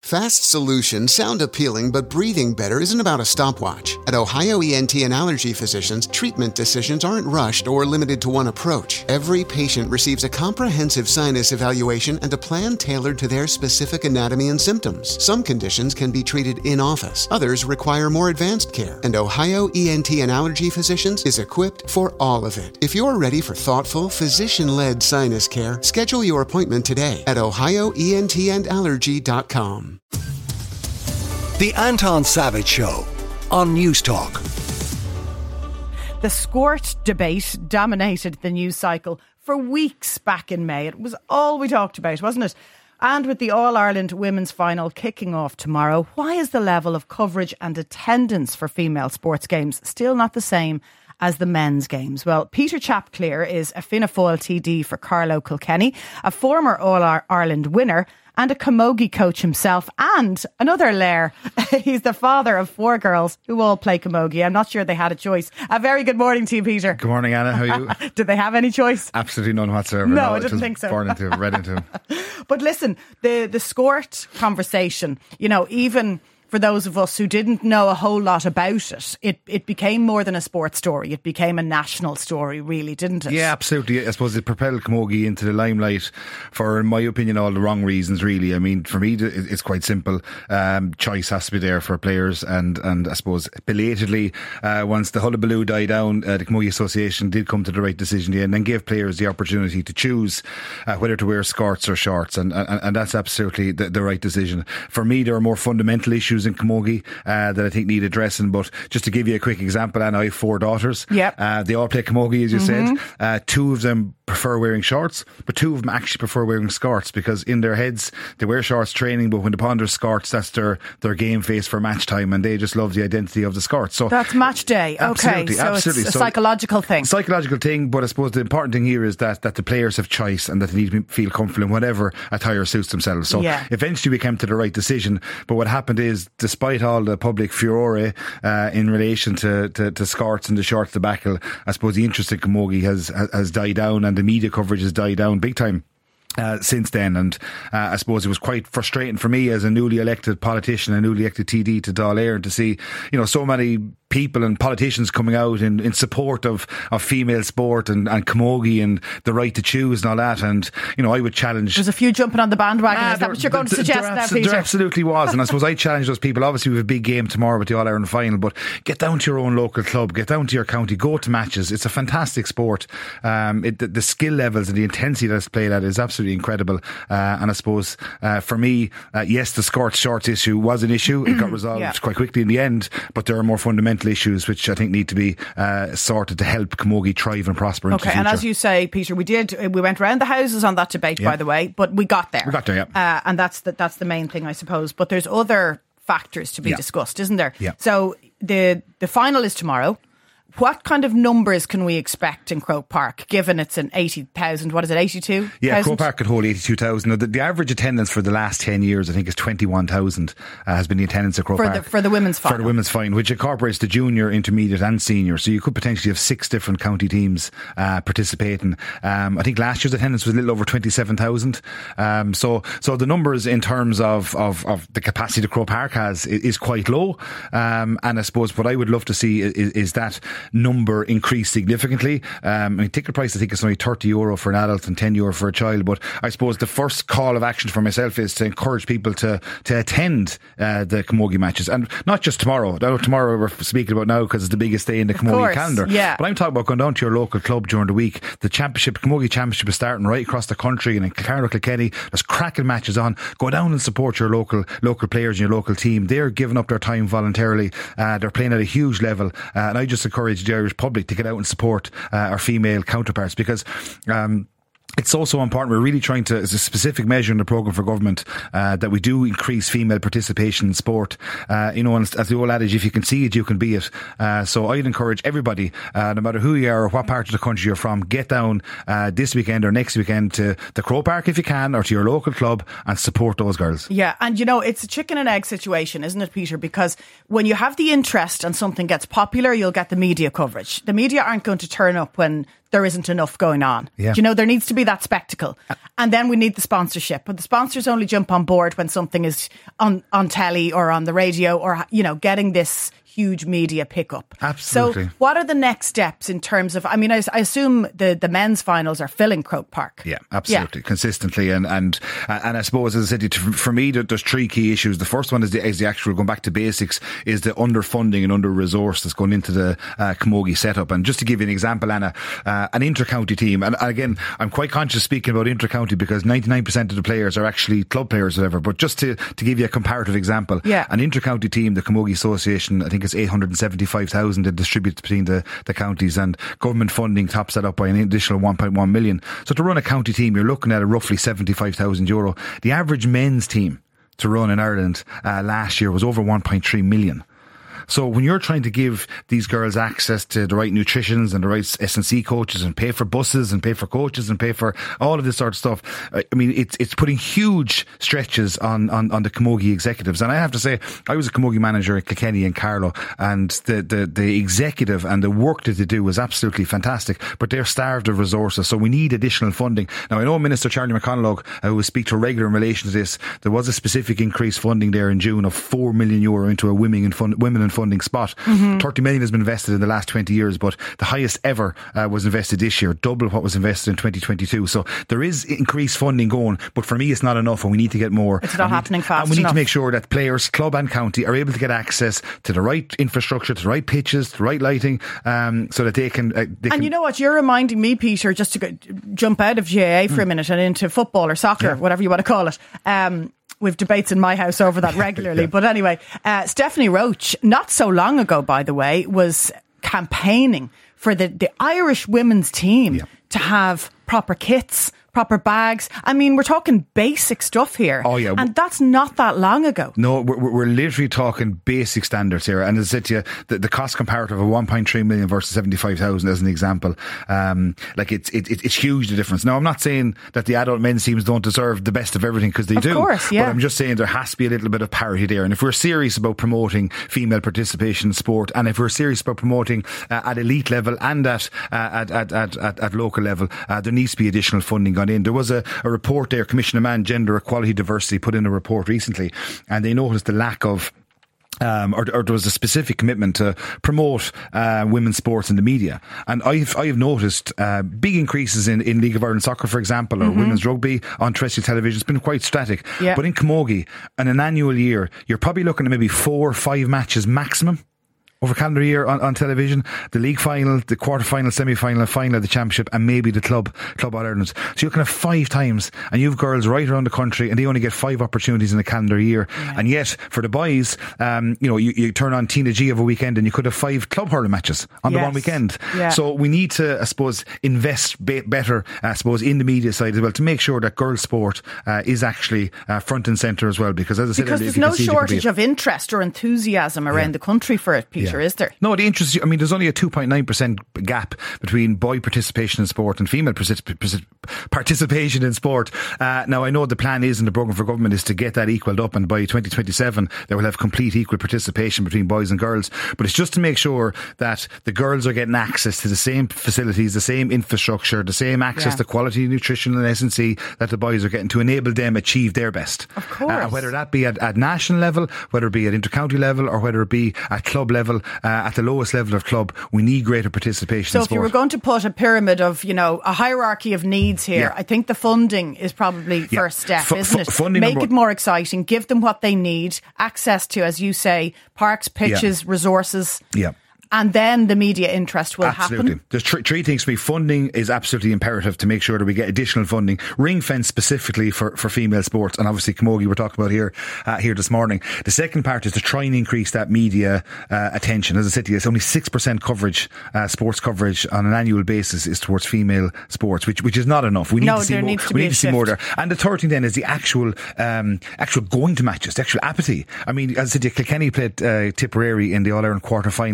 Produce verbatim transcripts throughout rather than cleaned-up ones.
Fast solutions sound appealing, but breathing better isn't about a stopwatch. At Ohio E N T and Allergy Physicians, treatment decisions aren't rushed or limited to one approach. Every patient receives a comprehensive sinus evaluation and a plan tailored to their specific anatomy and symptoms. Some conditions can be treated in-office. Others require more advanced care. And Ohio E N T and Allergy Physicians is equipped for all of it. If you're ready for thoughtful, physician-led sinus care, schedule your appointment today at ohio e n t and allergy dot com. The Anton Savage Show on News Talk. The squirt debate dominated the news cycle for weeks back in May. It was all we talked about, wasn't it? And with the All-Ireland Women's Final kicking off tomorrow, why is the level of coverage and attendance for female sports games still not the same as the men's games? Well, Peter Chapclear is a Fianna Fáil T D for Carlow Kilkenny, a former All-Ireland winner and a camogie coach himself, and another lair. He's the father of four girls who all play camogie. I'm not sure they had a choice. A very good morning to you, Peter. Good morning, Anna. How are you? Did they have any choice? Absolutely none whatsoever. No, no I didn't think so. Born into, read into. But listen, the the squirt conversation, you know, even for those of us who didn't know a whole lot about it, it, it became more than a sports story. It became a national story, really, didn't it? Yeah, absolutely. I suppose it propelled camogie into the limelight for, in my opinion, all the wrong reasons, really. I mean, for me, it's quite simple. Um, choice has to be there for players, and, and I suppose belatedly, uh, once the hullabaloo died down, uh, the Camogie Association did come to the right decision and then gave players the opportunity to choose uh, whether to wear skirts or shorts, and, and, and that's absolutely the, the right decision. For me, there are more fundamental issues in camogie uh, that I think need addressing, but just to give you a quick example, and I have four daughters. Yep. Uh, they all play camogie, as you mm-hmm. said. Uh, two of them prefer wearing shorts, but two of them actually prefer wearing skirts, because in their heads they wear shorts training, but when they put on their skirts, that's their, their game face for match time, and they just love the identity of the skirt. So that's match day. Okay, absolutely, so absolutely. it's a so psychological thing. Psychological thing, but I suppose the important thing here is that, that the players have choice and that they need to feel comfortable in whatever attire suits themselves. So yeah. eventually we came to the right decision, but what happened is, despite all the public furore uh, in relation to, to, to skirts and the shorts debacle, I suppose the interest in camogie has, has died down, and the media coverage has died down big time. Uh, since then, and uh, I suppose it was quite frustrating for me as a newly elected politician, a newly elected T D to Dáil Éireann, to see, you know, so many people and politicians coming out in, in support of, of female sport and, and camogie and the right to choose and all that. And, you know, I would challenge... There's a few jumping on the bandwagon. Ah, Is that there, what you're going to there, suggest there, now, abs- Peter? There absolutely was. And I suppose I challenge those people. Obviously, we have a big game tomorrow with the All-Ireland final, but get down to your own local club, get down to your county, go to matches. It's a fantastic sport. Um, it, the, the skill levels and the intensity that's played at is absolutely incredible. Uh, and I suppose uh, for me, uh, yes, the skirt shorts issue was an issue. It got resolved yeah. quite quickly in the end, but there are more fundamental issues which I think need to be uh, sorted to help camogie thrive and prosper. Okay, into the future. And as you say, Peter, we did we went round the houses on that debate, yeah. by the way, but we got there. We got there, yeah. Uh, and that's the, that's the main thing, I suppose. But there's other factors to be yeah. discussed, isn't there? Yeah. So the the final is tomorrow. What kind of numbers can we expect in Croke Park, given it's an eighty thousand, what is it, eighty-two? Yeah, Croke Park could hold eighty-two thousand. The, the average attendance for the last ten years, I think, is twenty-one thousand uh, has been the attendance at Croke for Park. The, for the women's final. For the women's final, which incorporates the junior, intermediate and senior. So you could potentially have six different county teams uh, participating. Um, I think last year's attendance was a little over twenty-seven thousand. Um, so so the numbers in terms of, of, of the capacity that Croke Park has is, is quite low. Um, and I suppose what I would love to see is, is that number increase significantly. Um, I mean, ticket price, I think it's only thirty euro for an adult and ten euro for a child. But I suppose the first call of action for myself is to encourage people to to attend uh, the camogie matches, and not just tomorrow. I know tomorrow we're speaking about now because it's the biggest day in the camogie course, calendar. Yeah. But I'm talking about going down to your local club during the week. The championship, camogie championship, is starting right across the country, and in Carlow Kilkenny, there's cracking matches on. Go down and support your local local players and your local team. They're giving up their time voluntarily. Uh, they're playing at a huge level, uh, and I just encourage the Irish public to get out and support uh, our female counterparts, because um, it's so, so important. We're really trying to, as a specific measure in the programme for government, uh, that we do increase female participation in sport. Uh, you know, and as the old adage, if you can see it, you can be it. Uh, so I'd encourage everybody, uh, no matter who you are or what part of the country you're from, get down uh, this weekend or next weekend to the Croke Park if you can, or to your local club, and support those girls. Yeah, and you know, it's a chicken and egg situation, isn't it, Peter? Because when you have the interest and something gets popular, you'll get the media coverage. The media aren't going to turn up when there isn't enough going on. Yeah. Do you know, there needs to be that spectacle. And then we need the sponsorship. But the sponsors only jump on board when something is on, on telly or on the radio or, you know, getting this huge media pickup. Absolutely. So what are the next steps in terms of, I mean, I, I assume the, the men's finals are filling Croke Park. Yeah, absolutely. Yeah. Consistently. And, and, and I suppose, as I said, for me, there's three key issues. The first one is the, is the actual, going back to basics, is the underfunding and under-resource that's going into the uh, Camogie setup. And just to give you an example, Anna, uh, an inter-county team, and again, I'm quite conscious speaking about inter-county because ninety-nine percent of the players are actually club players or whatever, but just to, to give you a comparative example, yeah. an inter-county team, the Camogie Association, I think it's eight hundred seventy-five thousand that distributes between the, the counties, and government funding tops that up by an additional one point one million. So to run a county team, you're looking at a roughly seventy-five thousand euro. The average men's team to run in Ireland uh, last year was over one point three million. So when you're trying to give these girls access to the right nutritions and the right S and C coaches and pay for buses and pay for coaches and pay for all of this sort of stuff, I mean, it's it's putting huge stretches on, on, on the Camogie executives. And I have to say, I was a Camogie manager at Kilkenny and Carlow, and the, the, the executive and the work that they do was absolutely fantastic, but they're starved of resources. So we need additional funding. Now, I know Minister Charlie McConalogue, uh, who we speak to regular in relation to this, there was a specific increased funding there in June of four million euro into a women and fund, women and funding spot. Mm-hmm. thirty million has been invested in the last twenty years, but the highest ever uh, was invested this year, double what was invested in twenty twenty-two. So there is increased funding going, but for me it's not enough, and we need to get more. It's not and happening we, fast And we need enough. to make sure that players, club and county, are able to get access to the right infrastructure, to the right pitches, to the right lighting, um, so that they can, uh, they and can you know what, you're reminding me, Peter, just to go, jump out of G A A for mm. a minute and into football or soccer, yeah. whatever you want to call it. Um, We've debates in my house over that regularly. yeah. But anyway, uh, Stephanie Roach, not so long ago, by the way, was campaigning for the, the Irish women's team yeah. to have proper kits, proper bags. I mean, we're talking basic stuff here. Oh, yeah. And that's not that long ago. No, we're, we're literally talking basic standards here. And as I said to you, the, the cost comparative of one point three million versus seventy-five thousand as an example, um, like it's it, it's huge, the difference. Now, I'm not saying that the adult men's teams don't deserve the best of everything, because they of do. Of course, yeah. But I'm just saying there has to be a little bit of parity there. And if we're serious about promoting female participation in sport, and if we're serious about promoting uh, at elite level and at, uh, at, at, at, at, at local level, uh, there needs to be additional funding gone in. There was a, a report there, Commission of Man, Gender Equality, Diversity put in a report recently, and they noticed the lack of Um, or, or there was a specific commitment to promote uh, women's sports in the media. And I've I've noticed uh, big increases in, in League of Ireland Soccer, for example, or mm-hmm. women's rugby on terrestrial television. It's been quite static. Yeah. But in Camogie, in an annual year, you're probably looking at maybe four or five matches maximum over calendar year on, on television. The league final, the quarter final, semi final, and final of the championship, and maybe the club club All Ireland. So you're looking at five times, and you've girls right around the country, and they only get five opportunities in a calendar year. Yeah. And yet for the boys, um, you know, you, you turn on Tina G of a weekend, and you could have five club hurling matches on yes. the one weekend. Yeah. So we need to, I suppose, invest be- better, I suppose, in the media side as well, to make sure that girls' sport uh, is actually uh, front and centre as well. Because as I said, because earlier, there's no shortage of interest or enthusiasm around yeah. the country for it, Peter. Yeah. Is there? No, the interest, I mean, there's only a two point nine percent gap between boy participation in sport and female particip- participation in sport. Uh, now, I know the plan is, in the programme for government, is to get that equalled up, and by twenty twenty-seven they will have complete equal participation between boys and girls. But it's just to make sure that the girls are getting access to the same facilities, the same infrastructure, the same access yeah. to quality nutrition and S and C that the boys are getting, to enable them achieve their best. Of course. Uh, whether that be at, at national level, whether it be at intercounty level, or whether it be at club level, uh, at the lowest level of club, we need greater participation so in if sport. you were going to put a pyramid of, you know, a hierarchy of needs here, yeah. I think the funding is probably yeah. first step, F- isn't f- it? Funding Make number- it more exciting, give them what they need, access to, as you say, parks, pitches, yeah. resources. Yeah. And then the media interest will absolutely. happen. There's three, three things for me. Funding is absolutely imperative to make sure that we get additional funding, ring fence specifically for, for female sports, and obviously Camogie we're talking about here uh, here this morning. The second part is to try and increase that media uh, attention. As I said to you, it's only six percent coverage, uh, sports coverage on an annual basis is towards female sports, which which is not enough. We need no, to see there more. Needs to we be need to shift. see more there. And the third thing then is the actual um, actual going to matches, the actual apathy. I mean, as I said, Kilkenny played uh, Tipperary in the All Ireland quarter final this year.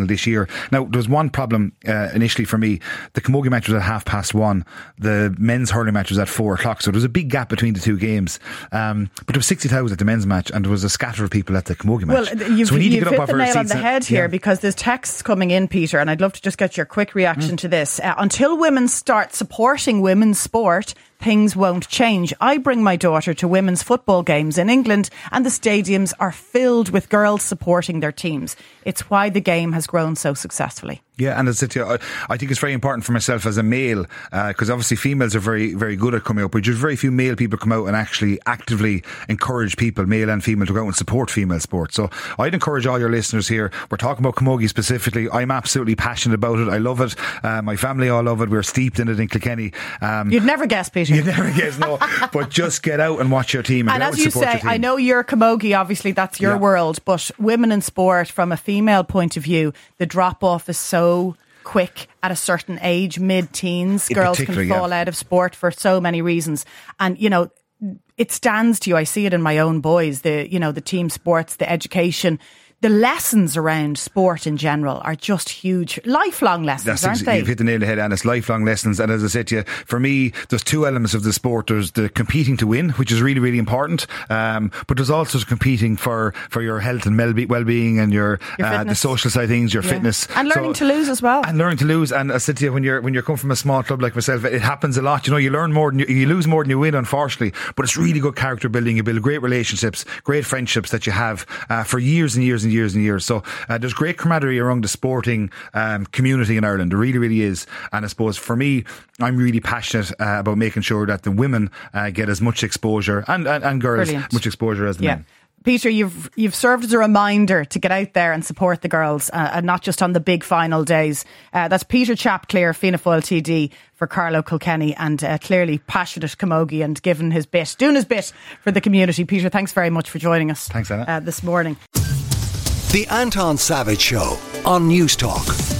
atmosphere. Now, there was one problem uh, initially for me. The Camogie match was at half past one. The men's hurling match was at four o'clock. So there was a big gap between the two games. Um, but there was sixty thousand at the men's match, and there was a scatter of people at the Camogie match. Well, you've, so we need you've to get hit up the off our nail on the seats head and, here yeah. because there's texts coming in, Peter, and I'd love to just get your quick reaction mm. to this. Uh, until women start supporting women's sport, things won't change. I bring my daughter to women's football games in England and the stadiums are filled with girls supporting their teams. It's why the game has grown so successfully. Yeah, and as I, I, I think it's very important for myself as a male, because uh, obviously females are very, very good at coming out, but just very few male people come out and actually actively encourage people, male and female, to go out and support female sport. So I'd encourage all your listeners here. We're talking about Camogie specifically. I'm absolutely passionate about it. I love it. Uh, my family all love it. We're steeped in it in Kilkenny. Um, You'd never guess, Peter. You'd never guess, no. But just get out and watch your team. And, and as you say, I know you're Camogie, obviously that's your yeah. world, but women in sport, from a female point of view, the drop off is so quick at a certain age, mid-teens. In Girls can fall yeah. out of sport for so many reasons. And, you know, it stands to you. I see it in my own boys, the, you know, the team sports, the education. The lessons around sport in general are just huge. Lifelong lessons, That's aren't ex- they? You've hit the nail on the head, and it's lifelong lessons. And as I said to you, for me, there's two elements of the sport. There's the competing to win, which is really, really important. Um, but there's also competing for, for your health and well-being and your, your uh, the social side of things, your yeah. fitness. And learning so, to lose as well. And learning to lose. And I said to you, when you're, when you're coming from a small club like myself, it happens a lot. You know, you learn more than you, you lose more than you win, unfortunately. But it's really good character building. You build great relationships, great friendships that you have uh, for years and years and years and years. So Uh, there's great camaraderie around the sporting um, community in Ireland. There really, really is. And I suppose for me, I'm really passionate uh, about making sure that the women uh, get as much exposure and, and, and girls Brilliant. much exposure as the yeah. men. Peter, you've you've served as a reminder to get out there and support the girls, uh, and not just on the big final days. Uh, that's Peter Chapclear, Fianna Fáil T D for Carlow Kilkenny, and uh, clearly passionate Camogie and giving his bit, doing his bit for the community. Peter, thanks very much for joining us. Thanks, Anna. Uh, this morning. The Anton Savage Show on News Talk.